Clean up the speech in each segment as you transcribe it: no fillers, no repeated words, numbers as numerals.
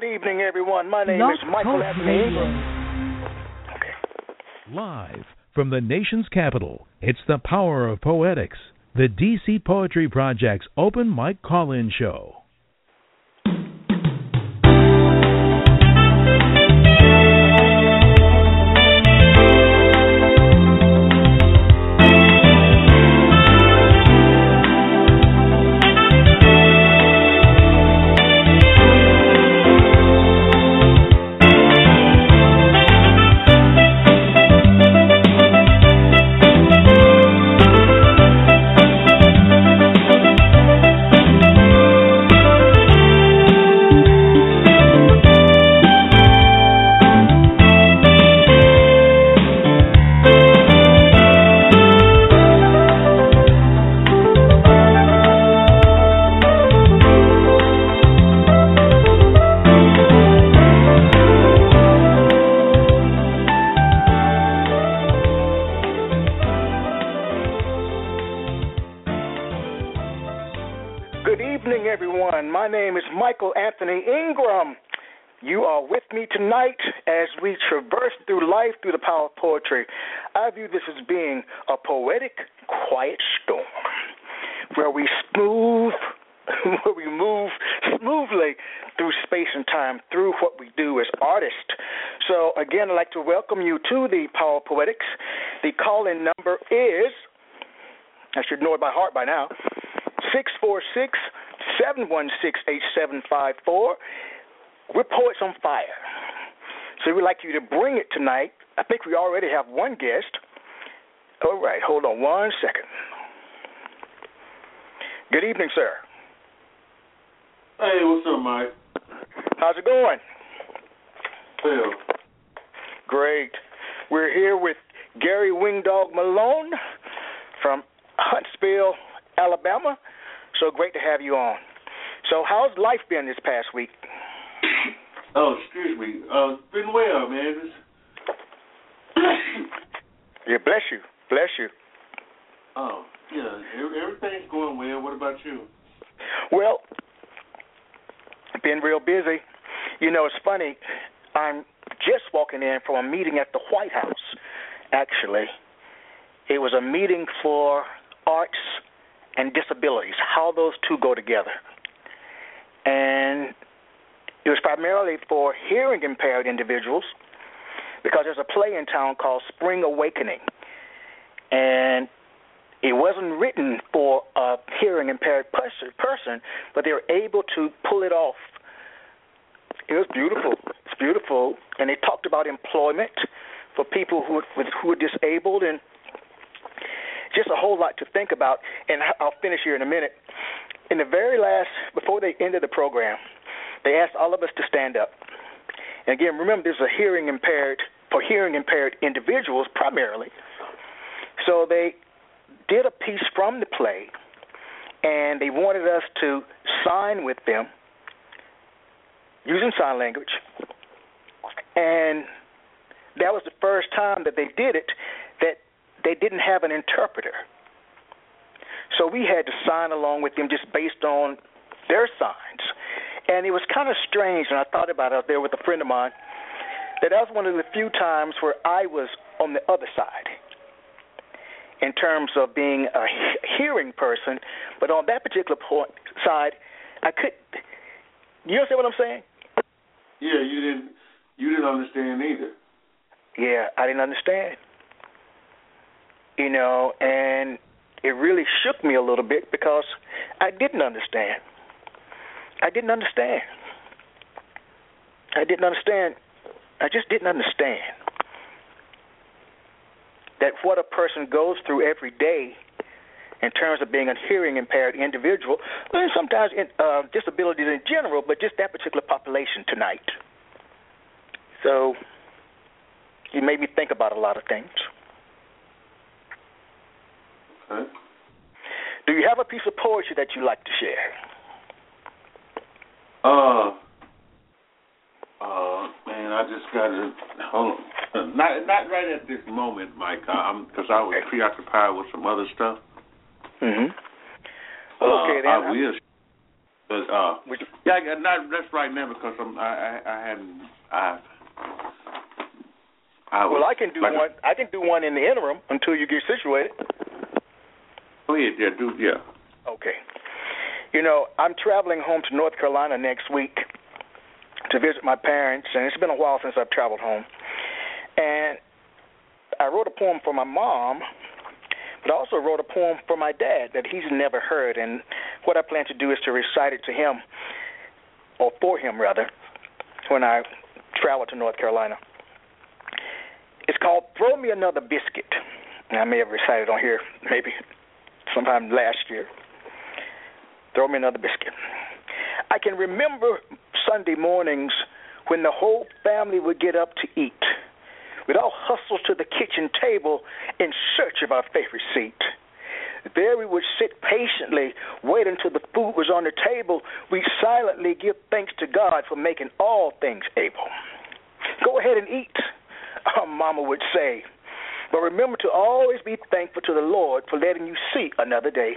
evening, everyone. My name is Michael Anthony Ingram. Okay. Live from the nation's capital, it's the power of poetics, the DC Poetry Project's open mic call-in show. Michael Anthony Ingram. You are with me tonight as we traverse through life through the power of poetry. I view this as being a poetic, quiet storm where we move smoothly through space and time through what we do as artists. So, again, I'd like to welcome you to the Power of Poetics. The call-in number is, I should know it by heart by now, 646-716-8754. We're Poets on Fire. So we'd like you to bring it tonight. I think we already have one guest. All right, hold on one second. Good evening, sir. Hey, what's up, Mike? How's it going? Well. Great. We're here with Gary Wingdog Malone from Huntsville, Alabama. So great to have you on. So how's life been this past week? Oh, excuse me. Been well, man. Yeah, bless you. Bless you. Oh, yeah. Everything's going well. What about you? Well, been real busy. You know, it's funny. I'm just walking in from a meeting at the White House, actually. It was a meeting for arts and disabilities, how those two go together. And it was primarily for hearing impaired individuals because there's a play in town called Spring Awakening. And it wasn't written for a hearing impaired person, but they were able to pull it off. It was beautiful. It's beautiful. And they talked about employment for people who are disabled and just a whole lot to think about, and I'll finish here in a minute. In the very last, before they ended the program, they asked all of us to stand up. And again, remember, there's a hearing impaired individuals primarily. So they did a piece from the play, and they wanted us to sign with them using sign language. And that was the first time that they did it, that they didn't have an interpreter. So we had to sign along with them just based on their signs. And it was kind of strange, and I thought about it out there with a friend of mine, that was one of the few times where I was on the other side in terms of being a hearing person, but on that particular side, I could. You understand what I'm saying? Yeah, you didn't understand either. Yeah, I didn't understand. You know, and it really shook me a little bit because I didn't understand. I just didn't understand that what a person goes through every day in terms of being a hearing impaired individual, and sometimes disabilities in general, but just that particular population tonight. So it made me think about a lot of things. Okay. Do you have a piece of poetry that you like to share? Man, I just got to hold on. Not right at this moment, Mike. Because I was preoccupied with some other stuff. Mm-hmm. Okay, then. I will. But not that's right now because well, I can do one. I can do one in the interim until you get situated. Go ahead, yeah. Okay. You know, I'm traveling home to North Carolina next week to visit my parents, and it's been a while since I've traveled home. And I wrote a poem for my mom, but I also wrote a poem for my dad that he's never heard. And what I plan to do is to recite it to him, or for him, rather, when I travel to North Carolina. It's called Throw Me Another Biscuit. I may have recited it on here maybe sometime last year. Throw me another biscuit. I can remember Sunday mornings when the whole family would get up to eat. We'd all hustle to the kitchen table in search of our favorite seat. There we would sit patiently, wait until the food was on the table. We'd silently give thanks to God for making all things able. Go ahead and eat, our mama would say. But remember to always be thankful to the Lord for letting you see another day.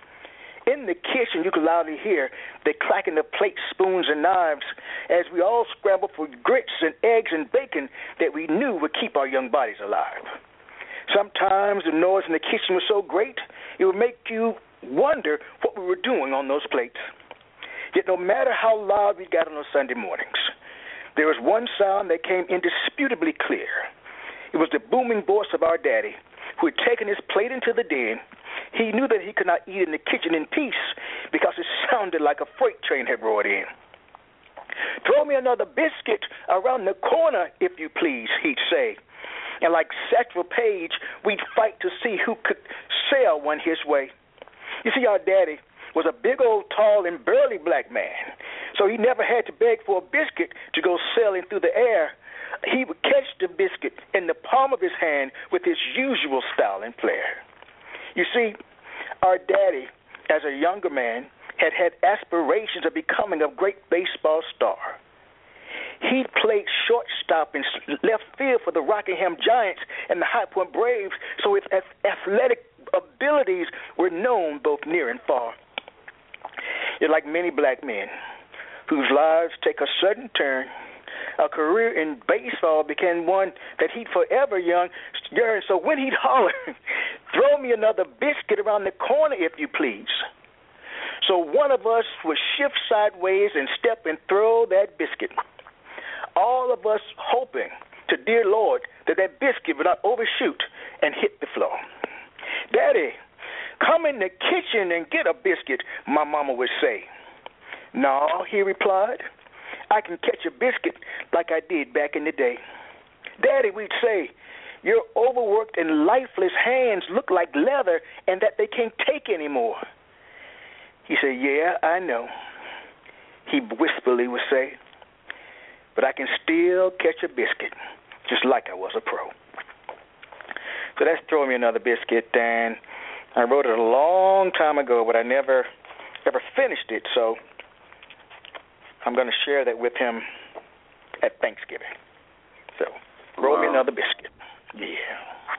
In the kitchen, you could loudly hear the clacking of plates, spoons, and knives as we all scrambled for grits and eggs and bacon that we knew would keep our young bodies alive. Sometimes the noise in the kitchen was so great, it would make you wonder what we were doing on those plates. Yet no matter how loud we got on those Sunday mornings, there was one sound that came indisputably clear. It was the booming voice of our daddy, who had taken his plate into the den. He knew that he could not eat in the kitchen in peace because it sounded like a freight train had roared in. Throw me another biscuit around the corner, if you please, he'd say. And like Satchel Paige, we'd fight to see who could sail one his way. You see, our daddy was a big old, tall, and burly black man, so he never had to beg for a biscuit to go sailing through the air. He would catch the biscuit in the palm of his hand with his usual style and flair. You see, our daddy, as a younger man, had had aspirations of becoming a great baseball star. He played shortstop in left field for the Rockingham Giants and the High Point Braves, so his athletic abilities were known both near and far. Yet like many black men whose lives take a sudden turn, a career in baseball became one that he'd forever yearn. So when he'd holler, throw me another biscuit around the corner, if you please. So one of us would shift sideways and step and throw that biscuit. All of us hoping to dear Lord that biscuit would not overshoot and hit the floor. Daddy, come in the kitchen and get a biscuit, my mama would say. No, he replied. I can catch a biscuit like I did back in the day. Daddy, we'd say, your overworked and lifeless hands look like leather and that they can't take anymore. He said, yeah, I know, he wistfully would say, but I can still catch a biscuit just like I was a pro. So that's Throw Me Another Biscuit, and I wrote it a long time ago, but I never ever finished it, so I'm going to share that with him at Thanksgiving. So, Throw Me Another Biscuit. Yeah.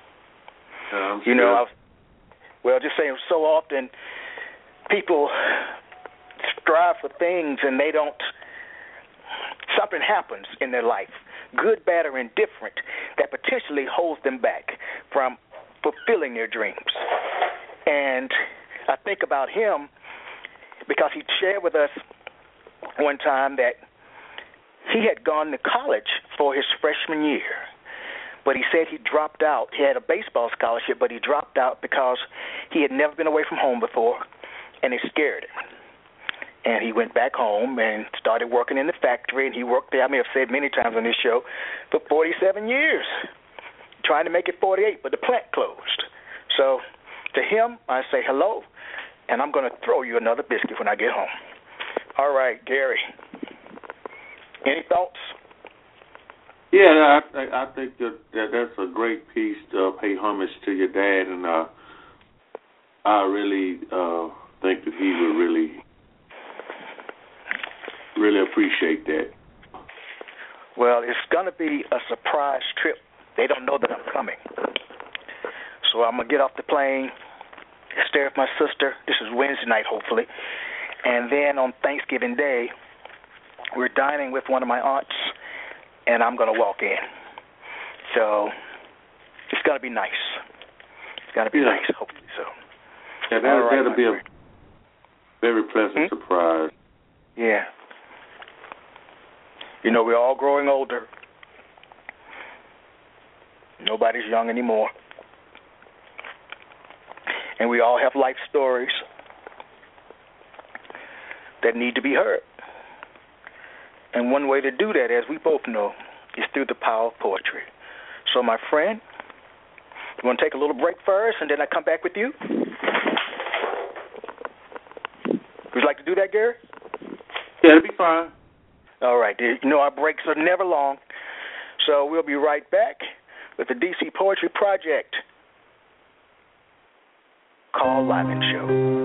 You know, just saying, so often people strive for things and they don't, something happens in their life, good, bad, or indifferent, that potentially holds them back from fulfilling their dreams. And I think about him because he shared with us one time that he had gone to college for his freshman year, but he said he dropped out. He had a baseball scholarship, but he dropped out because he had never been away from home before, and it scared him. And he went back home and started working in the factory, and he worked there, I may have said many times on this show, for 47 years, trying to make it 48, but the plant closed. So to him, I say hello, and I'm going to throw you another biscuit when I get home. All right, Gary, any thoughts? Yeah, I think that's a great piece to pay homage to your dad, and I really think that he would really appreciate that. Well, it's going to be a surprise trip. They don't know that I'm coming. So I'm going to get off the plane, stay with my sister. This is Wednesday night, hopefully. And then on Thanksgiving Day, we're dining with one of my aunts, and I'm going to walk in. So it's going to be nice. It's going to be nice, hopefully so. Yeah, that'll be a very pleasant surprise. Yeah. You know, we're all growing older. Nobody's young anymore. And we all have life stories that need to be heard. And one way to do that, as we both know, is through the power of poetry. So, my friend, you want to take a little break first, and then I come back with you? Would you like to do that, Gary? Yeah, it'll be fine. All right. You know our breaks are never long. So we'll be right back with the DC Poetry Project Carl Lyman Show.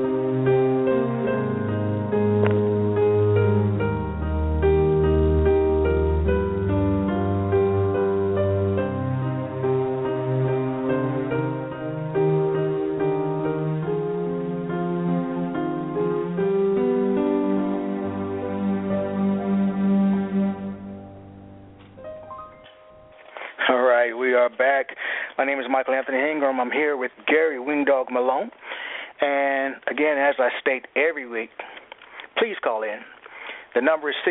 We are back. My name is Michael Anthony Ingram. I'm here with Gary Wingdog Malone. And again, as I state every week, please call in. The number is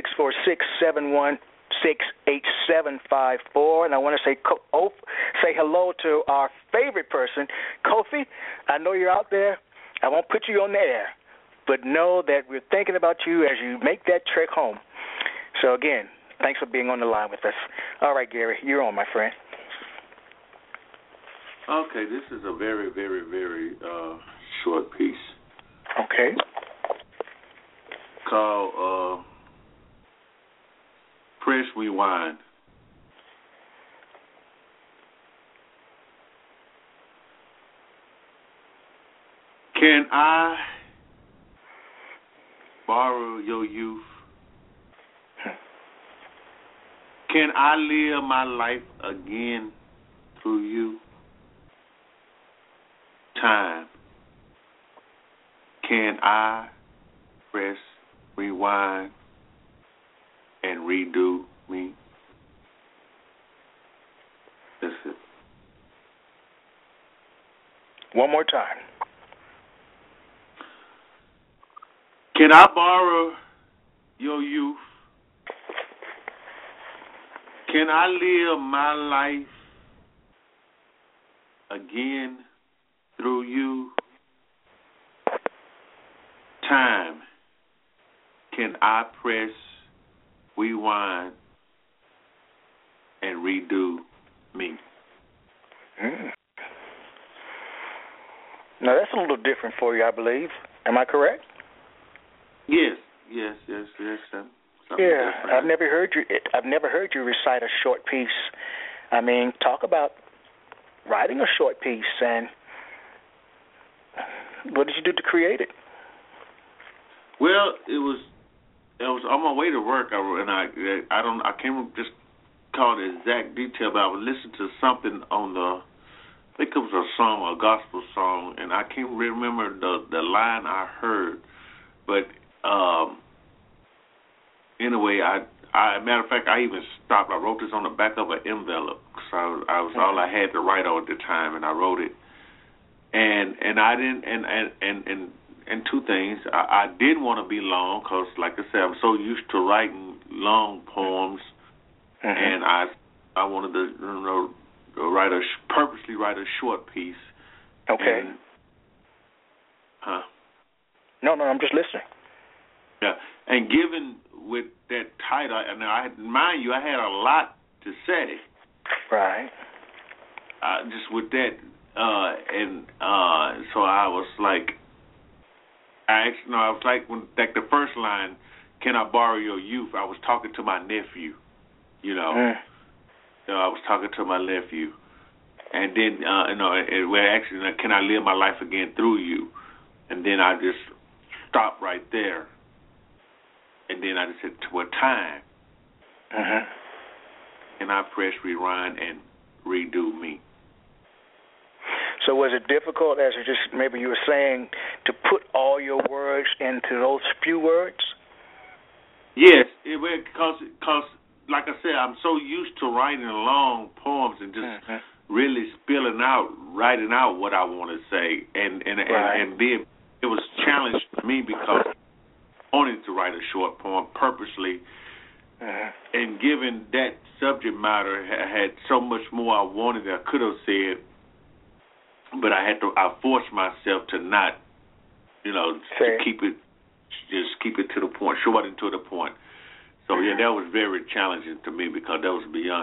646-716-8754. And I want to say hello to our favorite person, Kofi. I know you're out there. I won't put you on the air, but know that we're thinking about you as you make that trek home. So again, thanks for being on the line with us. All right, Gary, you're on, my friend. Okay, this is a very, very, very short piece. Okay. Called Press Rewind. Can I borrow your youth? Can I live my life again through you? Time. Can I press rewind and redo me? That's it. One more time. Can I borrow your youth? Can I live my life again through you? Time. Can I press rewind and redo me? Now that's a little different for you, I believe. Am I correct? Yes. Yeah, Different. I've never heard you recite a short piece. I mean, talk about writing a short piece, and what did you do to create it? Well, it was on my way to work, I can't just call the exact detail, but I would listen to something on I think it was a song, a gospel song, and I can't remember the line I heard, but anyway, matter of fact, I even stopped. I wrote this on the back of an envelope, so I was all I had to write on at the time, and I wrote it. And I didn't, and two things. I didn't want to be long because, like I said, I'm so used to writing long poems, and I wanted to, purposely write a short piece. Okay. No, I'm just listening. Yeah, and given with that title, and mind you, I had a lot to say. Right. Just with that, so I was like, when the first line, "Can I borrow your youth?" I was talking to my nephew, I was talking to my nephew, and then "Can I live my life again through you?" And then I just stopped right there. And then I just said, "To a time." And I press rewind and redo me. So was it difficult, as you just maybe you were saying, to put all your words into those few words? Yes, because like I said, I'm so used to writing long poems and just really writing out what I want to say, and then it was a challenge for me because I wanted to write a short poem purposely, and given that subject matter had so much more I wanted that I could have said, but I forced myself to not, to keep it to the point, short and to the point. So that was very challenging to me because that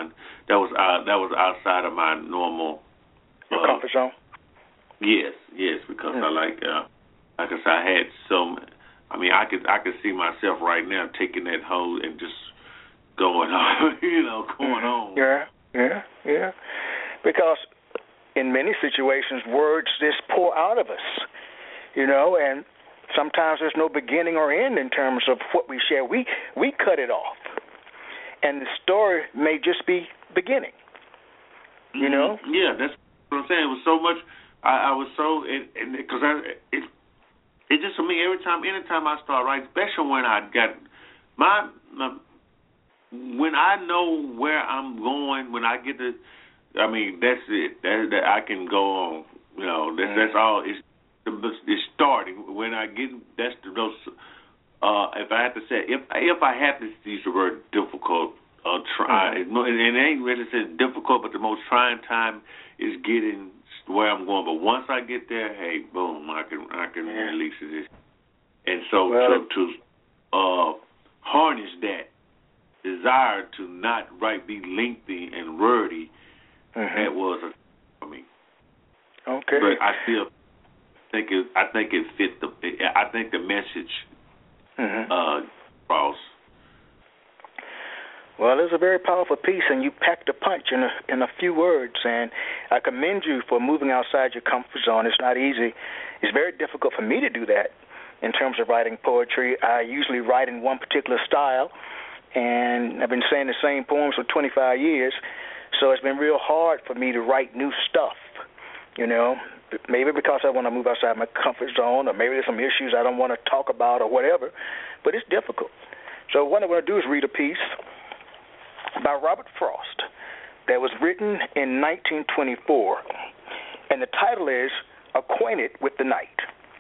was outside of my normal comfort zone. Yes, because I I said, I had some. I mean, I could see myself right now taking that hoe and just going on, going on. Yeah. Because in many situations, words just pour out of us, and sometimes there's no beginning or end in terms of what we share. We cut it off, and the story may just be beginning. Yeah, that's what I'm saying. It was so much. I was so because it just for me anytime I start writing, especially when I got my when I know where I'm going, when I get to, I mean that's it. That I can go on. That's all. It's starting when I get. That's those. If I have to say, if I have to use the word difficult, try. And it ain't really said difficult, but the most trying time is getting where I'm going. But once I get there, hey, boom, I can release it. And so to harness that desire to not be lengthy and wordy, that was for me. Okay. But I still think it fit I think the message cross. Well, it's a very powerful piece, and you packed a punch in a few words, and I commend you for moving outside your comfort zone. It's not easy. It's very difficult for me to do that in terms of writing poetry. I usually write in one particular style, and I've been saying the same poems for 25 years, so it's been real hard for me to write new stuff, Maybe because I want to move outside my comfort zone, or maybe there's some issues I don't want to talk about or whatever, but it's difficult. So what I'm going to do is read a piece by Robert Frost that was written in 1924, and the title is Acquainted with the Night.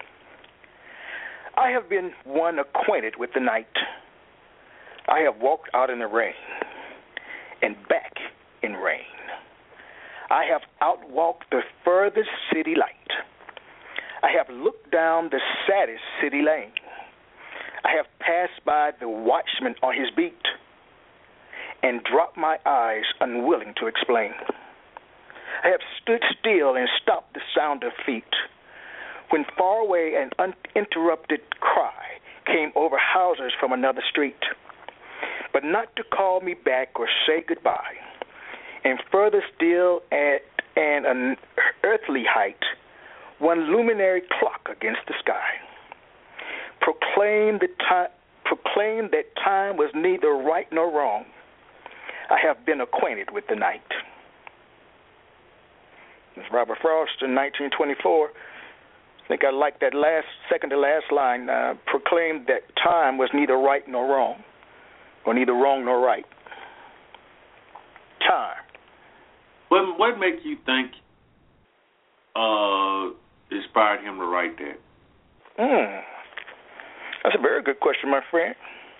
I have been one acquainted with the night. I have walked out in the rain and back in rain. I have outwalked the furthest city light. I have looked down the saddest city lane. I have passed by the watchman on his beat and dropped my eyes unwilling to explain. I have stood still and stopped the sound of feet when far away an uninterrupted cry came over houses from another street, but not to call me back or say goodbye. And further still at an unearthly height, one luminary clock against the sky proclaimed that time was neither right nor wrong. I have been acquainted with the night. It's Robert Frost in 1924. I think I like that second to last line, proclaimed that time was neither right nor wrong, or neither wrong nor right. Time. What makes you think inspired him to write that? That's a very good question, my friend.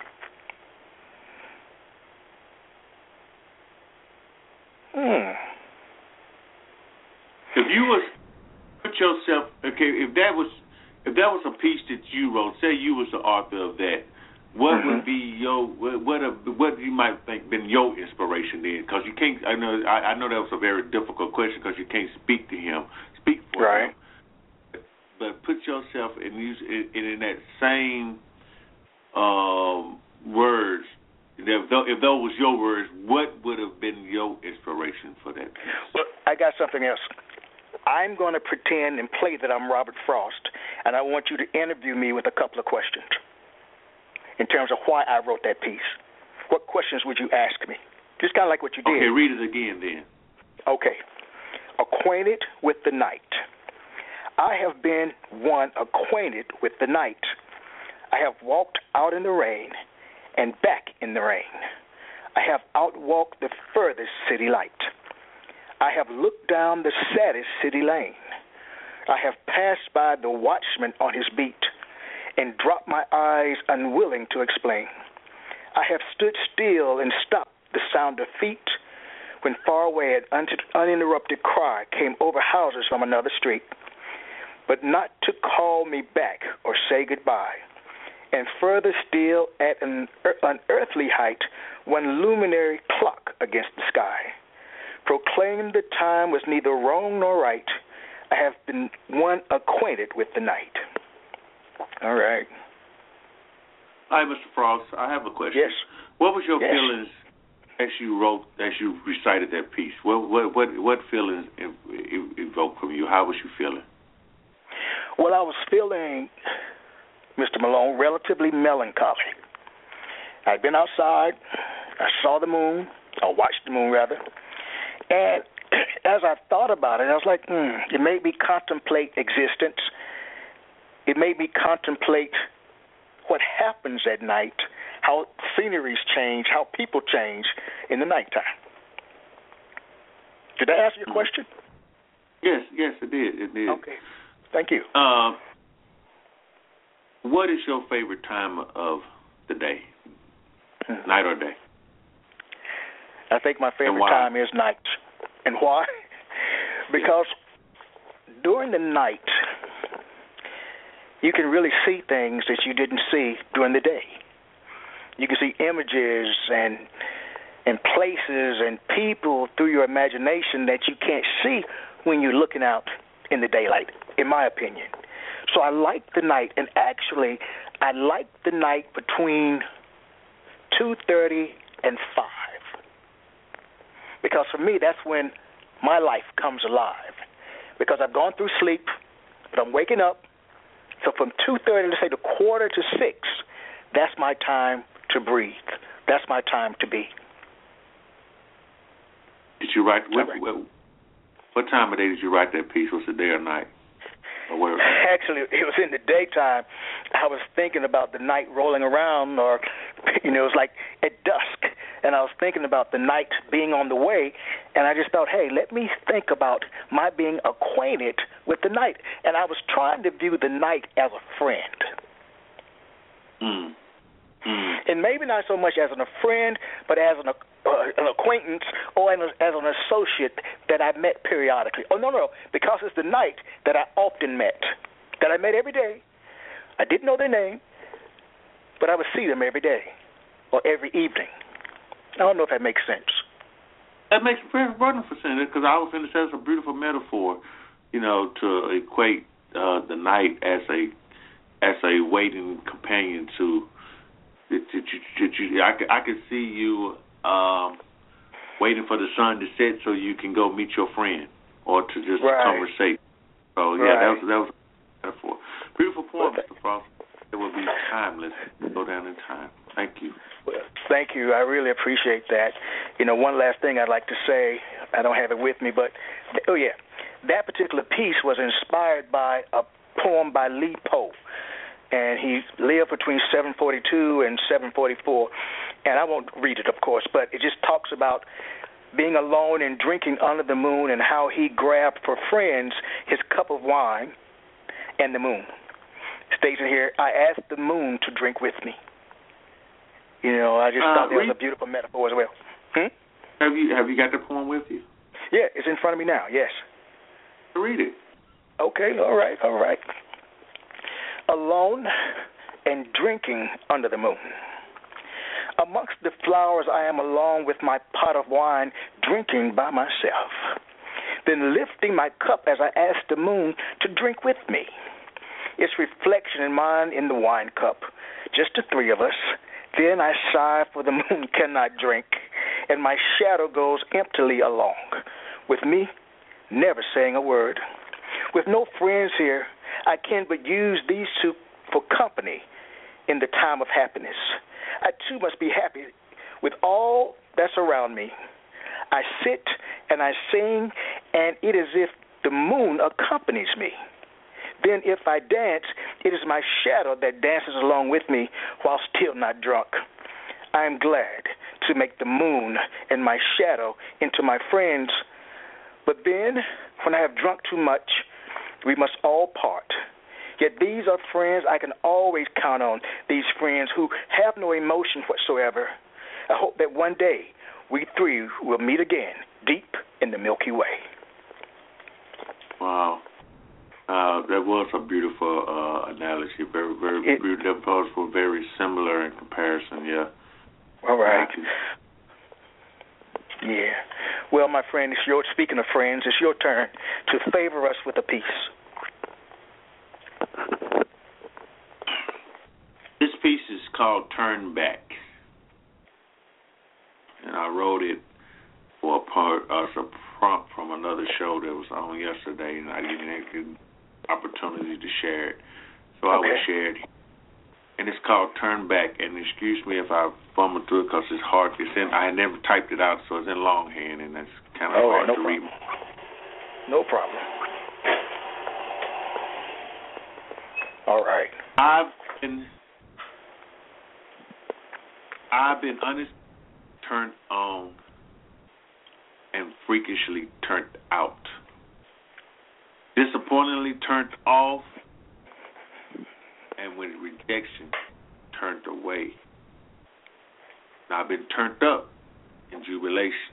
If you was put yourself, if that was a piece that you wrote, say you was the author of that, what would be what you might think been your inspiration then? Because you can't. I know that was a very difficult question because you can't speak for him. But put yourself in that same words. If those was your words, what would have been your inspiration for that piece? Well, I got something else. I'm going to pretend and play that I'm Robert Frost, and I want you to interview me with a couple of questions in terms of why I wrote that piece. What questions would you ask me? Just kind of like what you did. Okay, read it again then. Okay. Acquainted with the night. I have been one acquainted with the night. I have walked out in the rain and back in the rain. I have outwalked the furthest city light. I have looked down the saddest city lane. I have passed by the watchman on his beat and dropped my eyes unwilling to explain. I have stood still and stopped the sound of feet when far away an uninterrupted cry came over houses from another street, but not to call me back or say goodbye. And further still, at an unearthly height, one luminary clock against the sky proclaimed the time was neither wrong nor right. I have been one acquainted with the night. All right. Hi, Mr. Frost. I have a question. Yes. What was your feelings as you recited that piece? What feelings evoked from you? How was you feeling? Well, I was feeling, Mr. Malone, relatively melancholy. I'd been outside. I saw the moon, or watched the moon, rather. And as I thought about it, I was like, it made me contemplate existence. It made me contemplate what happens at night, how sceneries change, how people change in the nighttime. Did that answer your question? Yes, it did. It did. Okay. Thank you. What is your favorite time of the day, night or day? I think my favorite time is night. And why? Because during the night, you can really see things that you didn't see during the day. You can see images and places and people through your imagination that you can't see when you're looking out in the daylight, in my opinion. So I like the night, and actually I like the night between 2:30 and 5. Because for me, that's when my life comes alive. Because I've gone through sleep, but I'm waking up. So from 2:30, let's say to 5:45, that's my time to breathe. That's my time to be. Did you write, what time of day did you write that piece? Was it day or night? Or where? Actually, it was in the daytime. I was thinking about the night rolling around, or, it was like at dusk. And I was thinking about the night being on the way, and I just thought, hey, let me think about my being acquainted with the night. And I was trying to view the night as a friend. And maybe not so much as a friend, but as an acquaintance or as an associate that I met periodically. Oh, no, because it's the night that I often met, that I met every day. I didn't know their name, but I would see them every day or every evening. I don't know if that makes sense. That makes very wonderful sense, because I was going to say it's a beautiful metaphor, to equate the night as a waiting companion to. I could see you waiting for the sun to set so you can go meet your friend or to just conversate. So that was a metaphor. Beautiful point, Mr. Frost. It will be timeless. Go down in time. Thank you. Well, thank you. I really appreciate that. One last thing I'd like to say. I don't have it with me, but that particular piece was inspired by a poem by Lee Poe. And he lived between 742 and 744. And I won't read it, of course, but it just talks about being alone and drinking under the moon and how he grabbed for friends his cup of wine and the moon. States in here, I asked the moon to drink with me. I just thought that was a beautiful metaphor as well. Have you got the poem with you? Yeah, it's in front of me now, yes. Read it. Okay, all right. Alone and drinking under the moon. Amongst the flowers I am alone with my pot of wine, drinking by myself. Then lifting my cup as I ask the moon to drink with me. Its reflection in mine in the wine cup, just the three of us. Then I sigh, for the moon cannot drink, and my shadow goes emptily along, with me never saying a word. With no friends here, I can but use these two for company in the time of happiness. I too must be happy with all that's around me. I sit and I sing, and it is as if the moon accompanies me. Then if I dance, it is my shadow that dances along with me while still not drunk. I am glad to make the moon and my shadow into my friends. But then, when I have drunk too much, we must all part. Yet these are friends I can always count on, these friends who have no emotion whatsoever. I hope that one day we three will meet again deep in the Milky Way. Wow. That was a beautiful analogy. Very, very beautiful. Those were very similar in comparison, yeah. All right. Yeah. Well, my friend, speaking of friends, it's your turn to favor us with a piece. This piece is called Turn Back. And I wrote it for as a prompt from another show that was on yesterday, and I didn't have the opportunity to share it. So I will share it. And it's called Turn Back. And excuse me if I fumble through it because it's hard. I never typed it out, so it's in longhand, and that's kind of hard to read. No problem. All right. I've been honest, turned on, and freakishly turned out. Disappointingly turned off, and with rejection turned away. Now I've been turned up in jubilation.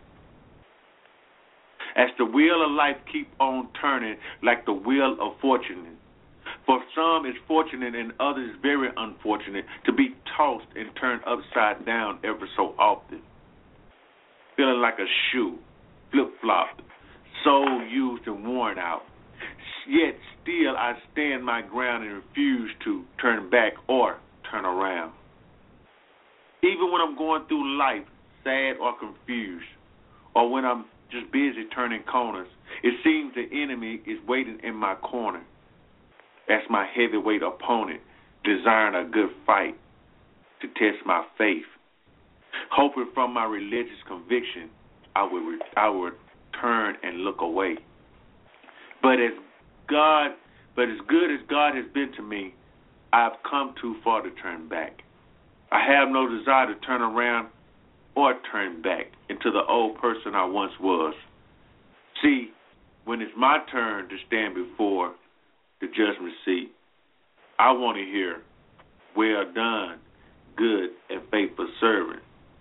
As the wheel of life keep on turning like the wheel of fortune. For some it's fortunate and others very unfortunate to be tossed and turned upside down ever so often. Feeling like a shoe, flip-flopped, soul used and worn out. Yet still I stand my ground and refuse to turn back or turn around. Even when I'm going through life sad or confused, or when I'm just busy turning corners, it seems the enemy is waiting in my corner. That's my heavyweight opponent, desiring a good fight to test my faith. Hoping from my religious conviction, I would turn and look away. But as good as God has been to me, I've come too far to turn back. I have no desire to turn around or turn back into the old person I once was. See, when it's my turn to stand before the judgment seat, I want to hear, well done, good and faithful servant.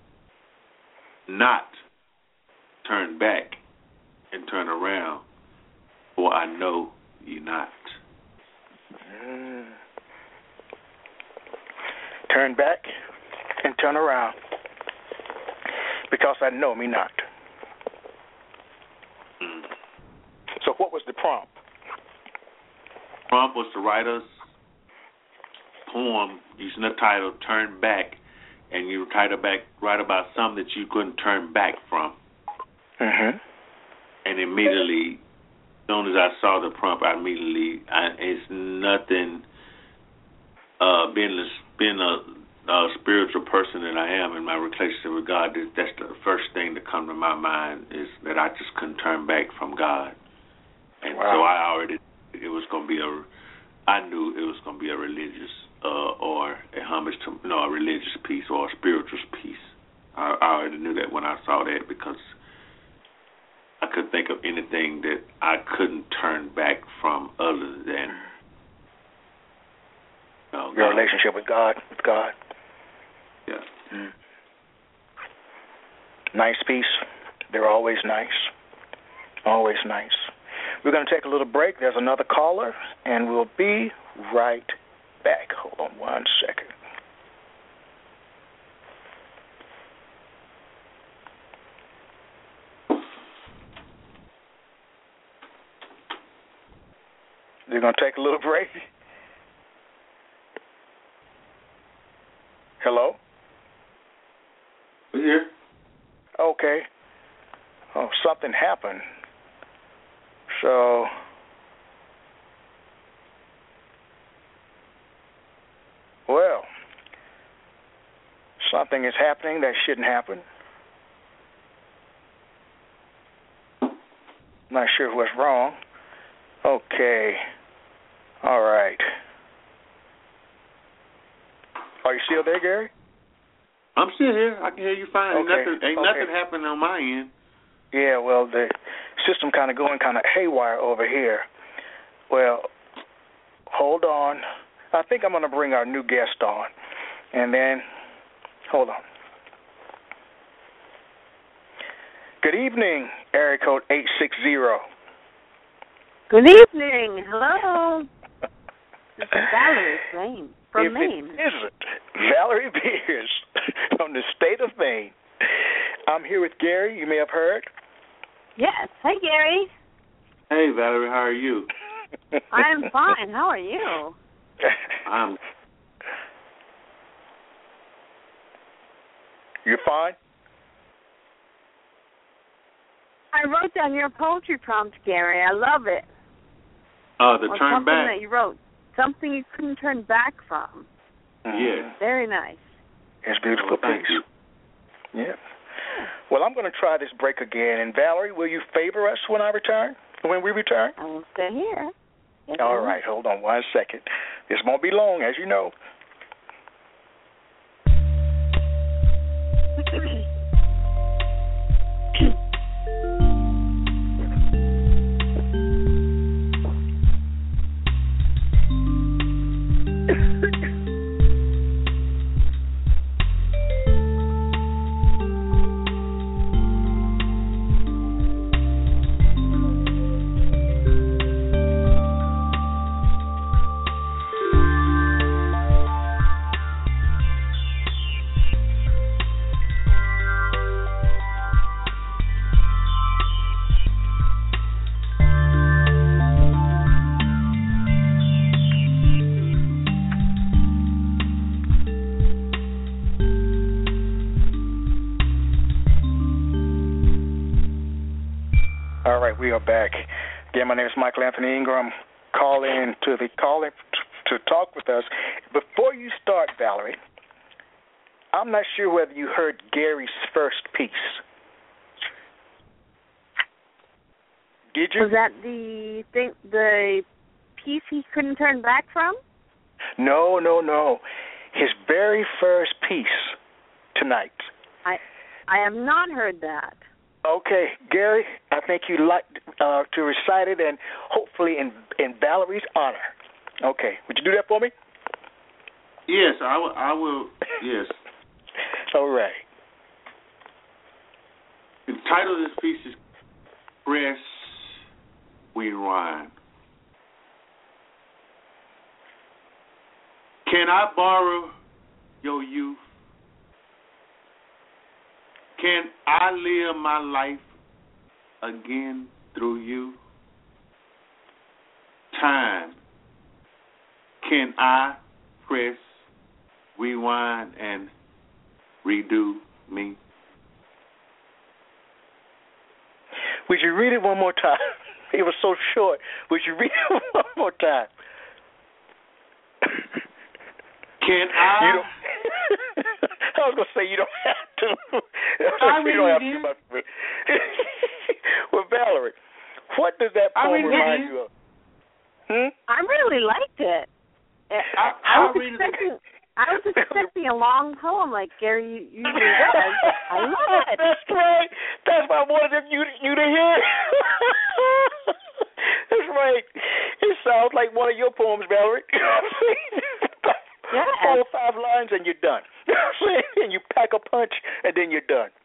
Not turn back and turn around, for I know ye not. Turn back and turn around, because I know me not. So what was the prompt? The prompt was to write us a poem using the title Turn Back, and you write about something that you couldn't turn back from. Mm-hmm. And immediately, as soon as I saw the prompt, it's nothing, being a spiritual person that I am in my relationship with God, that's the first thing that comes to my mind is that I just couldn't turn back from God. And so I knew it was going to be a religious or a homage to, a religious piece or a spiritual piece. I already knew that when I saw that, because I couldn't think of anything that I couldn't turn back from other than your relationship with God. Yeah. Nice piece. They're always nice. Always nice. We're going to take a little break. There's another caller, and we'll be right back. Hold on 1 second. We're going to take a little break. Hello? We're here. Okay. Oh, something happened. So, well, something is happening that shouldn't happen. Not sure what's wrong. Okay. All right. Are you still there, Gary? I'm still here. I can hear you fine. Okay. Ain't nothing happening on my end. Yeah, well, the system kind of going kind of haywire over here. Well, hold on. I think I'm going to bring our new guest on. And then, hold on. Good evening, area code 860. Good evening. Hello. This is Valerie from Maine. If it isn't Valerie Beers from the state of Maine. I'm here with Gary. You may have heard. Yes. Hey, Gary. Hey, Valerie. How are you? I'm fine. How are you? You're fine? I wrote down your poetry prompt, Gary. I love it. The or turn something back. That you wrote. Something you couldn't turn back from. Yes. Very nice. It's beautiful Thank piece. you. Yeah. Well, I'm going to try this break again. And, Valerie, will you favor us when we return? I will stay here. Yes, All right. Hold on 1 second. This won't be long, as you know. All right, we are back. Again, my name is Michael Anthony Ingram. Calling to talk with us. Before you start, Valerie, I'm not sure whether you heard Gary's first piece. Did you? Was that the piece he couldn't turn back from? No. His very first piece tonight. I have not heard that. Okay, Gary, I think you'd like to recite it, and hopefully in Valerie's honor. Okay, would you do that for me? Yes, I will. Yes. All right. The title of this piece is Press Rewind. Can I borrow your youth? Can I live my life again through you? Time. Can I press rewind and redo me? Would you read it one more time? It was so short. Would you read it one more time? Can I? I was going to say you don't have to. You don't have to. Well, Valerie, what does that poem remind you of? I really liked it. I was expecting a long poem like Gary usually does. I love it. That's right. That's why I wanted you to hear it. That's right. It sounds like one of your poems, Valerie. Yes. 4 or 5 lines and you're done. And you pack a punch and then you're done.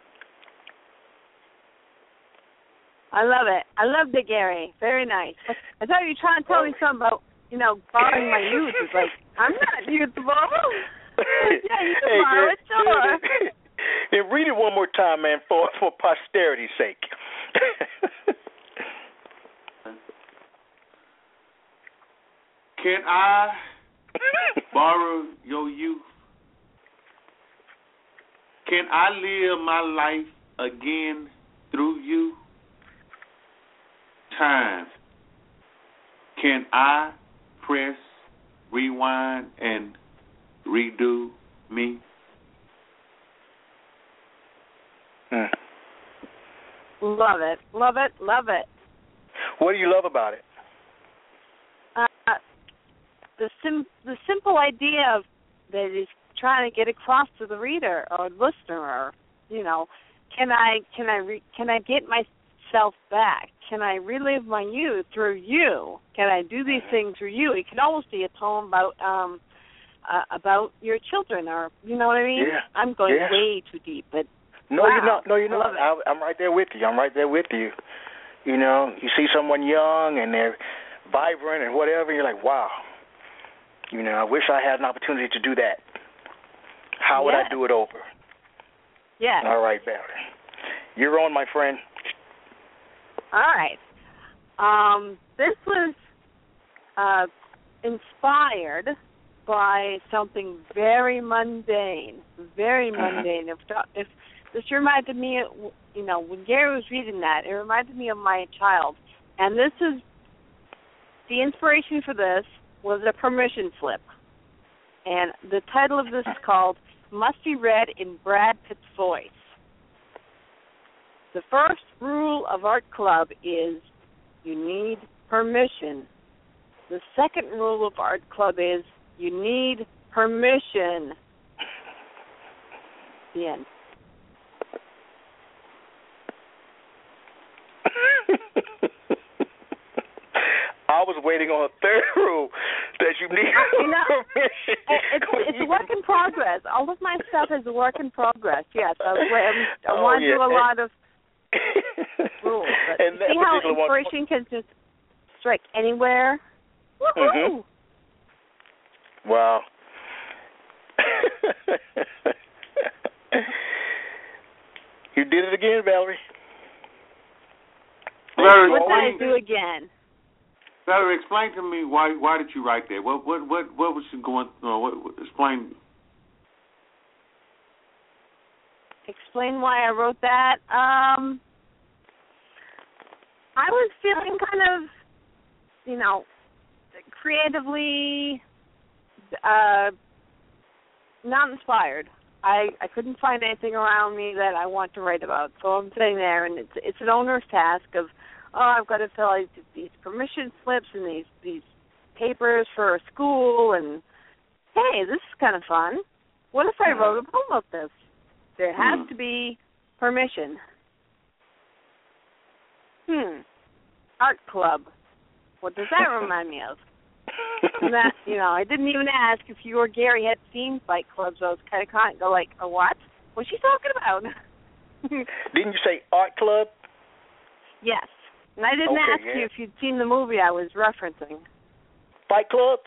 I love it. I loved it, Gary. Very nice. I thought you were trying to tell me something about, borrowing my youth. It's like, I'm not youthful. Yeah, you can borrow it, sure. Then read it one more time, man, for posterity's sake. Can I borrow your youth? Can I live my life again through you? Time. Can I press rewind and redo me? Love it. Love it. Love it. What do you love about it? the simple idea of that is trying to get across to the reader or listener, or can I get myself back? Can I relive my youth through you? Can I do these things through you? It can almost be a poem about your children, or you know what I mean? Yeah. I'm going way too deep, but no, wow, you're not. No, you're not. I'm right there with you. You know, you see someone young and they're vibrant and whatever, you're like, wow. You know, I wish I had an opportunity to do that. How would I do it over? Yeah. All right, Valerie. You're on, my friend. All right. This was inspired by something very mundane. Very mundane. If this reminded me, when Gary was reading that, it reminded me of my child. And this is, the inspiration for this was a permission slip. And the title of this is called Must Be Read in Brad Pitt's Voice. The first rule of Art Club is you need permission. The second rule of Art Club is you need permission. The end. I was waiting on a third rule that you need permission. It's a work in progress. All of my stuff is a work in progress. Yes, I want to do a lot of rules. But and see how inspiration can just strike anywhere? Woohoo! Wow. You did it again, Valerie. What did I do again? Valerie, explain to me why did you write that? What was going? Explain. Explain why I wrote that. I was feeling kind of, creatively not inspired. I couldn't find anything around me that I want to write about. So I'm sitting there, and it's an owner's task of, I've got to fill out these permission slips and these papers for a school, and hey, this is kind of fun. What if I wrote a poem about this? There has to be permission. Art Club. What does that remind me of? That, I didn't even ask if you or Gary had seen Fight Club, so I was kind of go like, a what? What's she talking about? Didn't you say Art Club? Yes. And I didn't ask you if you'd seen the movie I was referencing. Fight Club?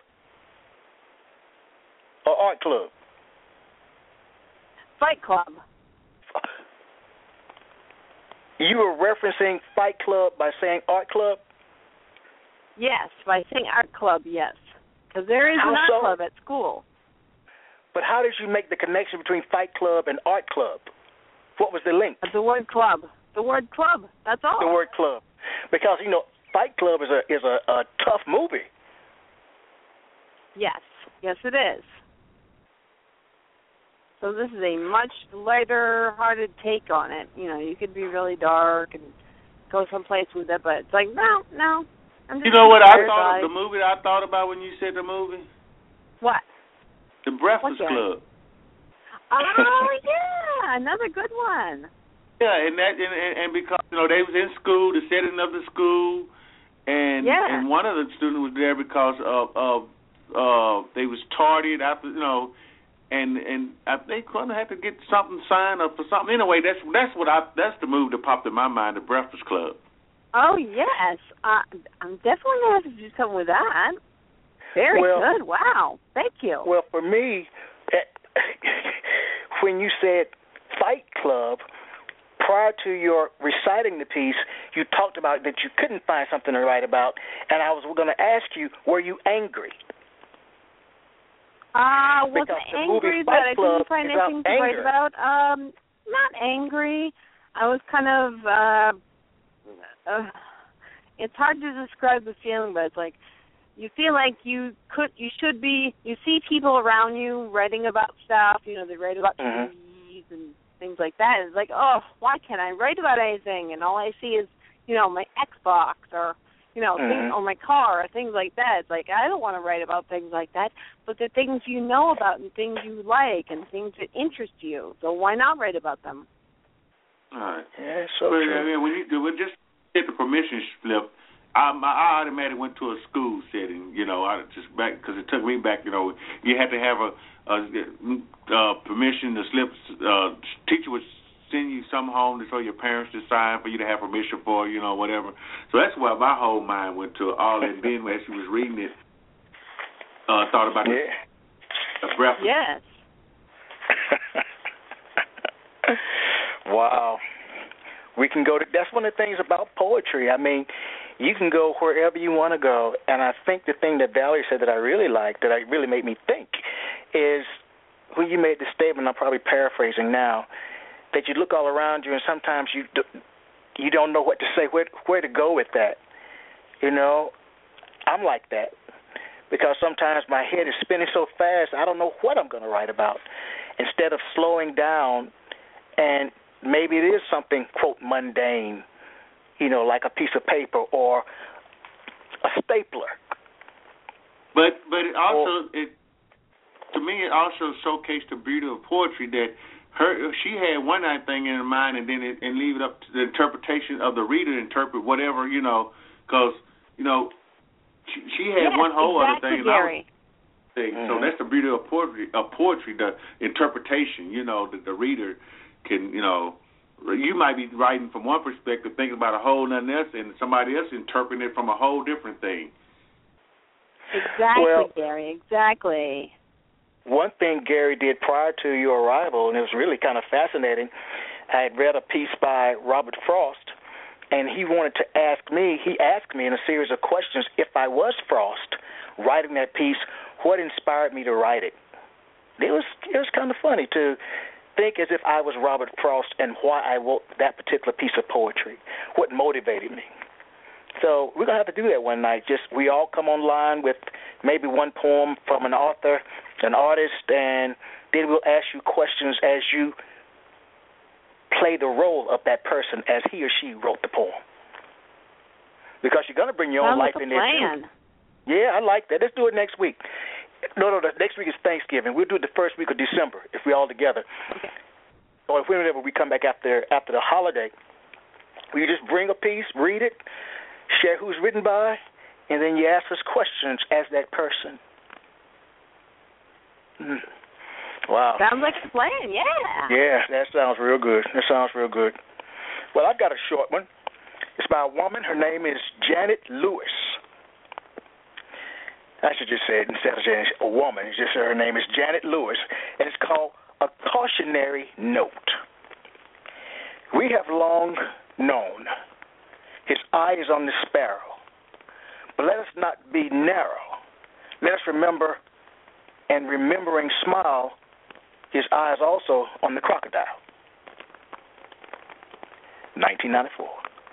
Or Art Club? Fight Club. You were referencing Fight Club by saying Art Club? Yes, by saying Art Club, yes. Because there is an art club at school. But how did you make the connection between Fight Club and Art Club? What was the link? The word club. The word club. That's all. The word club. Because, Fight Club is a tough movie. Yes. Yes, it is. So this is a much lighter-hearted take on it. You could be really dark and go someplace with it, but it's like, no. I'm just what I thought of the movie I thought about when you said the movie? What? The Breakfast Club. Oh, yeah, another good one. Yeah, and because, they was in school, the setting of the school, and one of the students was there because of they was tardy after, and I think gonna have to get something signed up for something. Anyway, that's the move that popped in my mind, the Breakfast Club. Oh yes, I'm definitely gonna have to do something with that. Very good. Wow, thank you. Well, for me, when you said Fight Club, prior to your reciting the piece, you talked about that you couldn't find something to write about, and I was going to ask you, were you angry? Wasn't angry, but I couldn't find anything to write about. Not angry. I was kind of. It's hard to describe the feeling, but it's like you feel like you should be. You see people around you writing about stuff. They write about trees and things like that. It's like, why can't I write about anything? And all I see is, my Xbox or, things on my car or things like that. It's like, I don't want to write about things like that, but the things you know about and things you like and things that interest you. So why not write about them? All right. Yeah, so true. I mean, when you do it, just get the permission slip. I automatically went to a school setting, because it took me back. You had to have a permission to slip. Teacher would send you some home to show your parents to sign for you to have permission for, whatever. So that's where my whole mind went to all that. And then as she was reading it, thought about the breath. Yes. Wow. We can go to, that's one of the things about poetry. I mean, you can go wherever you want to go. And I think the thing that Valerie said that I really liked, that really made me think, is when you made the statement, I'm probably paraphrasing now, that you look all around you and sometimes you don't know what to say, where to go with that. I'm like that because sometimes my head is spinning so fast I don't know what I'm going to write about. Instead of slowing down, and maybe it is something, quote, mundane, like a piece of paper or a stapler. But it also, to me, it also showcased the beauty of poetry that she had one thing in her mind, and then leave it up to the interpretation of the reader to interpret whatever, because she had one whole other thing. Gary. So that's the beauty of poetry, the interpretation. That the reader can, you might be writing from one perspective, thinking about a whole nothing else, and somebody else interpreting it from a whole different thing. Exactly, Gary. Exactly. One thing Gary did prior to your arrival, and it was really kind of fascinating, I had read a piece by Robert Frost, and he asked me in a series of questions, if I was Frost writing that piece, what inspired me to write it? It was kind of funny to think as if I was Robert Frost and why I wrote that particular piece of poetry, what motivated me. So we're going to have to do that one night. Just we all come online with maybe one poem from an author, an artist, and then we'll ask you questions as you play the role of that person as he or she wrote the poem. Because you're going to bring your own life in there too. Yeah, I like that. Let's do it next week. No, next week is Thanksgiving. We'll do it the first week of December if we're all together. Okay. Or if whenever we come back after the holiday, we just bring a piece, read it, share who's written by, and then you ask us questions as that person. Wow. Sounds like a plan, yeah. Yeah, that sounds real good. Well, I've got a short one. It's by a woman. Her name is Janet Lewis. I should just say it instead of Janet, a woman. It's just her name is Janet Lewis, and it's called A Cautionary Note. We have long known his eye is on the sparrow, but let us not be narrow. Let us remember, and remembering smile, his eye is also on the crocodile. 1994.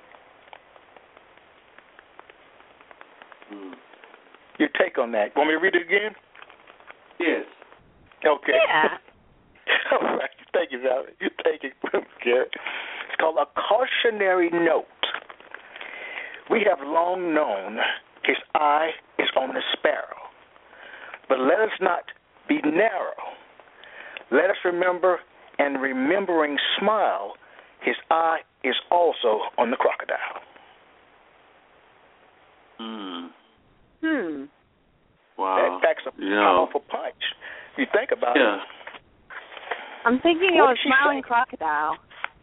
Your take on that. Want me to read it again? Yes. Okay. Yeah. All right. Thank you, Valerie. You take it, Gary. It's called A Cautionary Note. We have long known his eye is on the sparrow, but let us not be narrow. Let us remember, and remembering smile, his eye is also on the crocodile. Wow. That packs a powerful punch. You think about it. I'm thinking of a smiling crocodile.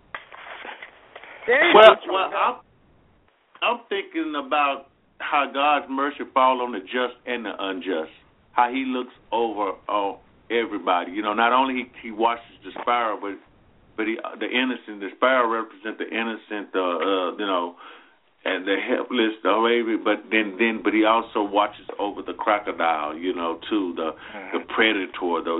I'm thinking about how God's mercy falls on the just and the unjust. How He looks over everybody. Not only He watches the sparrow, but the innocent. The sparrow represents the innocent. And the helpless, but He also watches over the crocodile, too, the predator, though,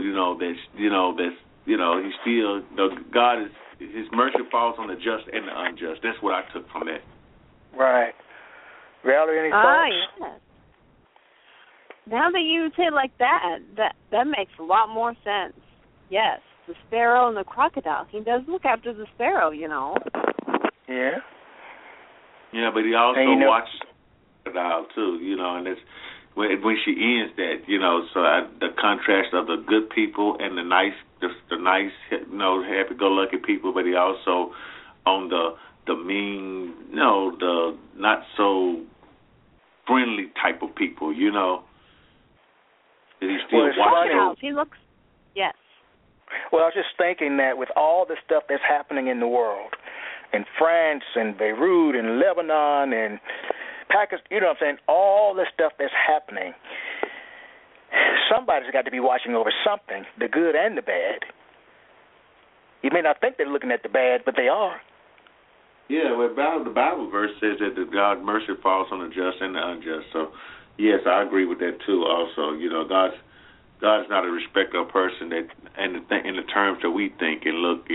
He still, God is, His mercy falls on the just and the unjust. That's what I took from that. Right. Valerie, any thoughts? Yes. Now that you say it like that makes a lot more sense. Yes, the sparrow and the crocodile. He does look after the sparrow, Yeah. Yeah, but He also watches the it all too, and it's when she ends that, so the contrast of the good people and the nice, happy-go-lucky people, but he also on the mean, the not so friendly type of people, That he still watching. He looks, yes. Well, I was just thinking that with all the stuff that's happening in the world, in France and Beirut and Lebanon and Pakistan, what I'm saying, all the stuff that's happening, somebody's got to be watching over something, the good and the bad. You may not think they're looking at the bad, but they are. Yeah, well, the Bible verse says that God's mercy falls on the just and the unjust. So, yes, I agree with that too. Also, God's not a respecter of person that, in the terms that we think and look.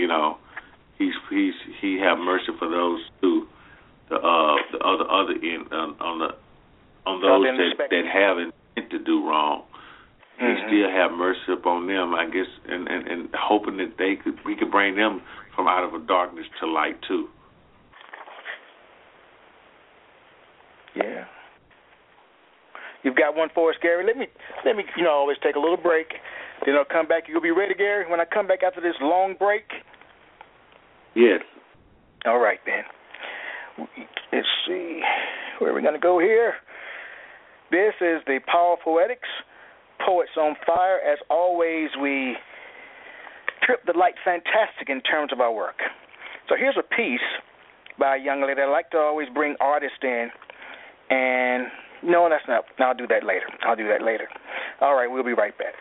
He have mercy for those too. The other end on those that have intent to do wrong. He still have mercy upon them, I guess, and hoping that we could bring them from out of a darkness to light too. Yeah. You've got one for us, Gary. Let me always take a little break. Then I'll come back. You'll be ready, Gary, when I come back after this long break? Yes. All right, then. Let's see. Where are we going to go here? This is the Power of Poetics, Poets on Fire. As always, we trip the light fantastic in terms of our work. So here's a piece by a young lady. I like to always bring artists in. And no, that's not. I'll do that later. All right, we'll be right back.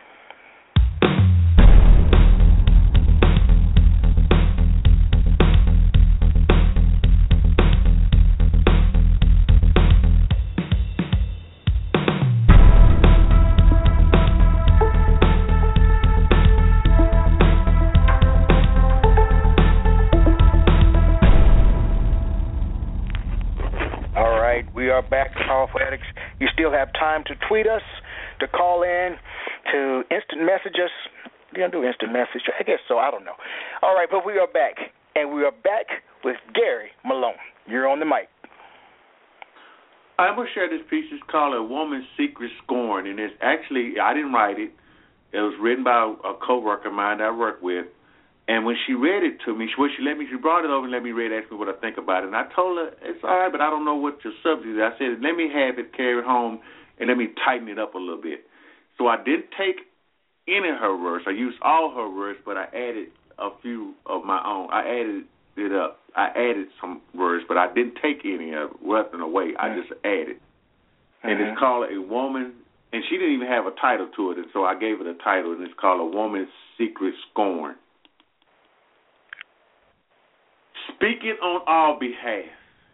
We are back to Power Poetics. You still have time to tweet us, to call in, to instant message us. You don't do instant message? I guess so. I don't know. All right, but we are back, and we are back with Gary Malone. You're on the mic. I'm going to share this piece. It's called A Woman's Secret Scorn, and it's actually, I didn't write it. It was written by a coworker of mine that I work with. And when she read it to me, she brought it over and let me read it, asked me what I think about it. And I told her, it's all right, but I don't know what your subject is. I said, let me have it carried home and let me tighten it up a little bit. So I didn't take any of her words. I used all her words, but I added a few of my own. I added it up. I added some words, but I didn't take any of nothing away. I just added. And it's called A Woman, and she didn't even have a title to it, and so I gave it a title, and it's called A Woman's Secret Scorn. Speaking on our behalf,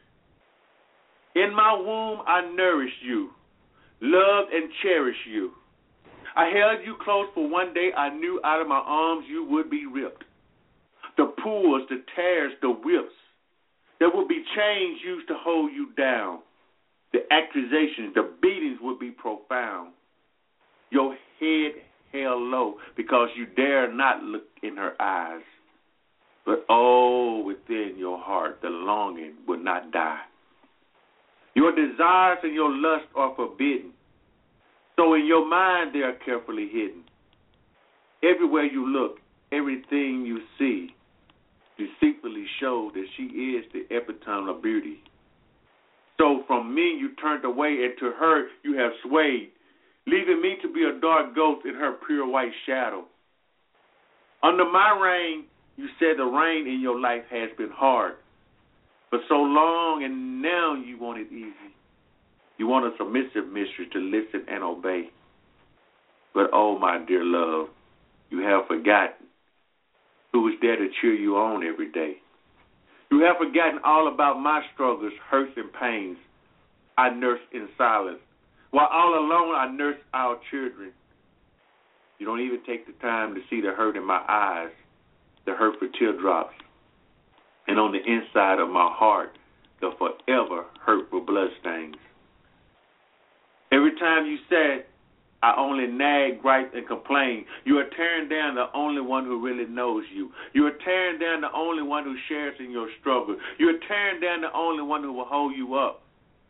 in my womb I nourished you, loved and cherished you. I held you close for one day I knew out of my arms you would be ripped. The pulls, the tears, the whips, there would be chains used to hold you down. The accusations, the beatings would be profound. Your head held low because you dare not look in her eyes. But oh, within your heart, the longing will not die. Your desires and your lust are forbidden. So in your mind, they are carefully hidden. Everywhere you look, everything you see, deceitfully show that she is the epitome of beauty. So from me you turned away, and to her you have swayed, leaving me to be a dark ghost in her pure white shadow. Under my reign, you said the rain in your life has been hard for so long, and now you want it easy. You want a submissive mistress to listen and obey. But oh, my dear love, you have forgotten who was there to cheer you on every day. You have forgotten all about my struggles, hurts, and pains I nursed in silence. While all alone I nursed our children. You don't even take the time to see the hurt in my eyes, the hurt for teardrops, and on the inside of my heart, the forever hurt for bloodstains. Every time you said, I only nag, gripe, and complain, you are tearing down the only one who really knows you. You are tearing down the only one who shares in your struggle. You are tearing down the only one who will hold you up.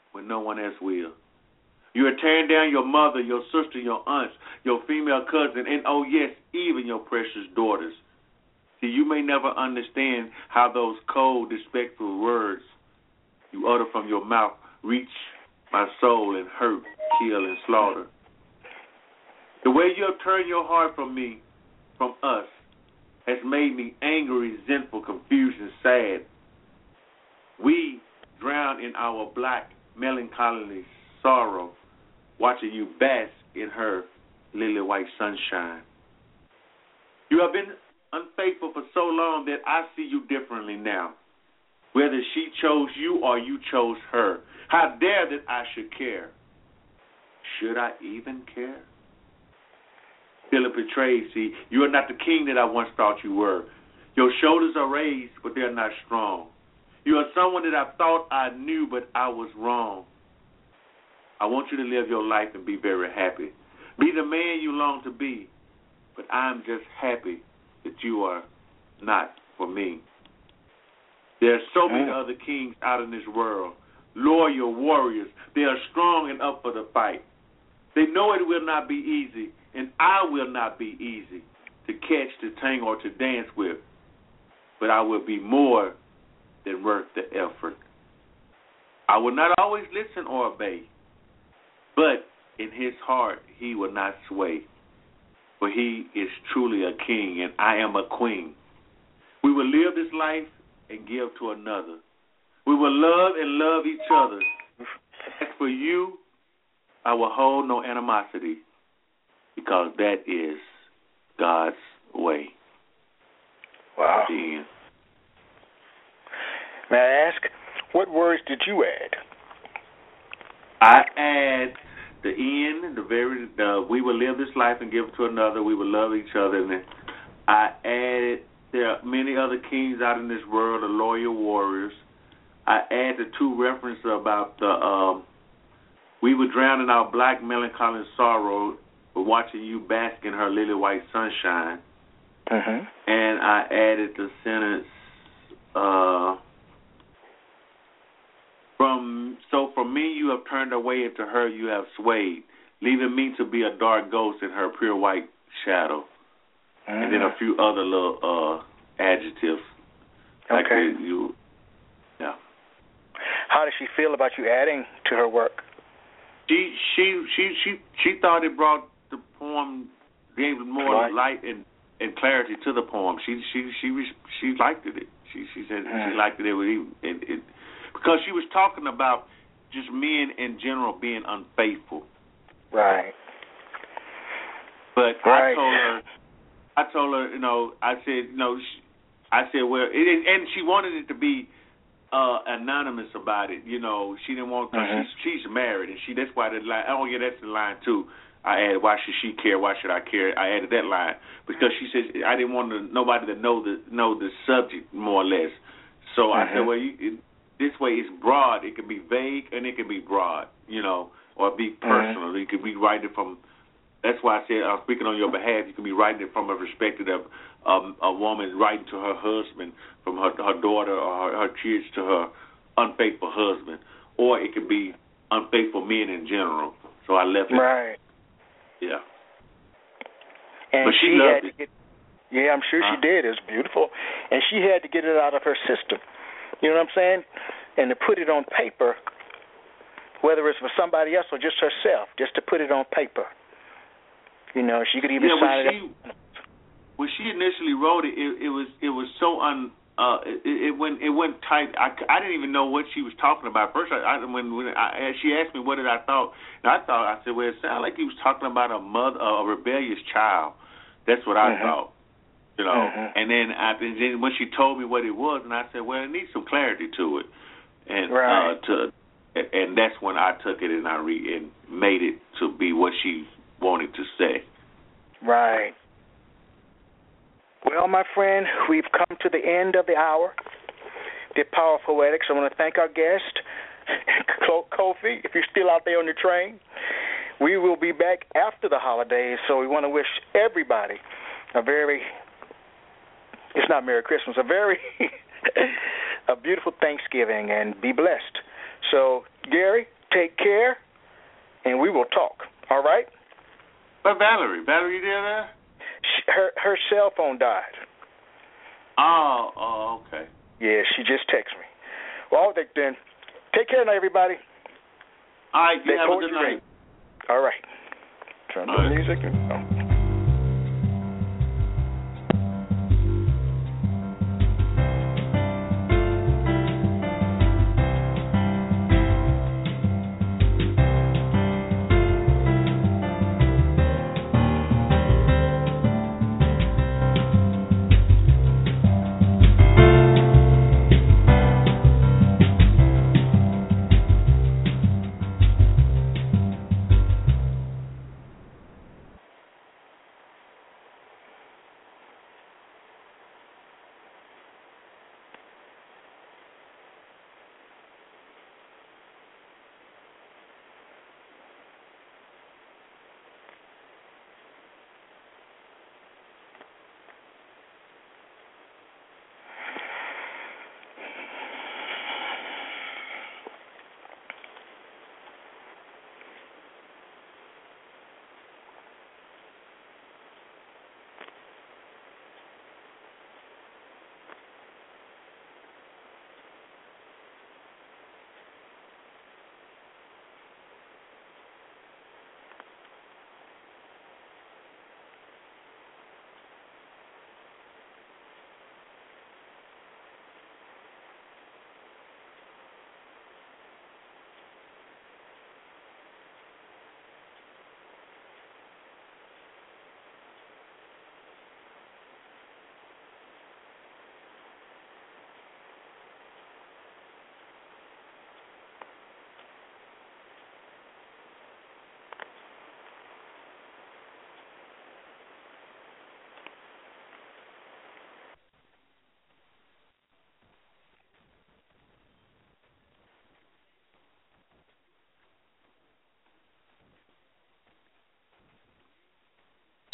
when no one else will. You are tearing down your mother, your sister, your aunts, your female cousin, and, oh, yes, even your precious daughters. See, you may never understand how those cold, disrespectful words you utter from your mouth reach my soul and hurt, kill, and slaughter. The way you have turned your heart from me, from us, has made me angry, resentful, confused, and sad. We drown in our black melancholy sorrow, watching you bask in her lily white sunshine. You have been unfaithful for so long that I see you differently now. Whether she chose you or you chose her, how dare that I should care? Should I even care? Feeling betrayed, see, you are not the king that I once thought you were. Your shoulders are raised, but they're not strong. You are someone that I thought I knew, but I was wrong. I want you to live your life and be very happy. Be the man you long to be, but I'm just happy that you are not for me. There are so many other kings out in this world, loyal warriors. They are strong and up for the fight. They know it will not be easy, and I will not be easy to catch, to tangle, or to dance with. But I will be more than worth the effort. I will not always listen or obey, but in his heart he will not sway. For he is truly a king, and I am a queen. We will live this life and give to another. We will love and love each other. As for you, I will hold no animosity, because that is God's way. Wow. May I ask, what words did you add? I add the end, we will live this life and give it to another. We will love each other. And I added, there are many other kings out in this world, the loyal warriors. I add the two references about the we would drown in our black melancholy sorrow for watching you bask in her lily white sunshine. Mm-hmm. And I added the sentence, from me you have turned away, and to her you have swayed, leaving me to be a dark ghost in her pure white shadow. Mm-hmm. And then a few other little adjectives. Like yeah. How does she feel about you adding to her work? She thought it brought the poem, gave more light and clarity to the poem. She liked it. She said she liked it. Because she was talking about just men in general being unfaithful. Right. But I told her, I said, well, and she wanted it to be anonymous about it. She didn't want, because she's married, and that's why the line, that's the line too. I added, why should she care? Why should I care? I added that line because she said I didn't want nobody to know the subject more or less. So I said, well, this way it's broad. It can be vague and it can be broad, or be personal. You could be writing from. That's why I said I'm speaking on your behalf. You can be writing it from a perspective of a woman writing to her husband, from her daughter or her kids to her unfaithful husband, or it could be unfaithful men in general. So I left it. Right. Yeah. And but she had loved to get. I'm sure she did. It was beautiful, and she had to get it out of her system. You know what I'm saying? And to put it on paper, whether it's for somebody else or just herself, just to put it on paper. She could even sign it. When she initially wrote it, it was so it went tight. I didn't even know what she was talking about. First, when she asked me what did I thought, and I said, well, it sounded like he was talking about a rebellious child. That's what I thought. And then when she told me what it was, and I said, well, it needs some clarity to it, and and that's when I took it and I and made it to be what she wanted to say. Right. Well, my friend, we've come to the end of the hour. The Power of Poetics. I want to thank our guest, Kofi, if you're still out there on the train. We will be back after the holidays, so we want to wish everybody it's not Merry Christmas, a beautiful Thanksgiving, and be blessed. So, Gary, Take care, and we will talk. All right? But Valerie, you there? Her cell phone died. Oh, okay. Yeah, she just texted me. Well, then, take care now, everybody. All right, you have a good night. All right. Turn the music.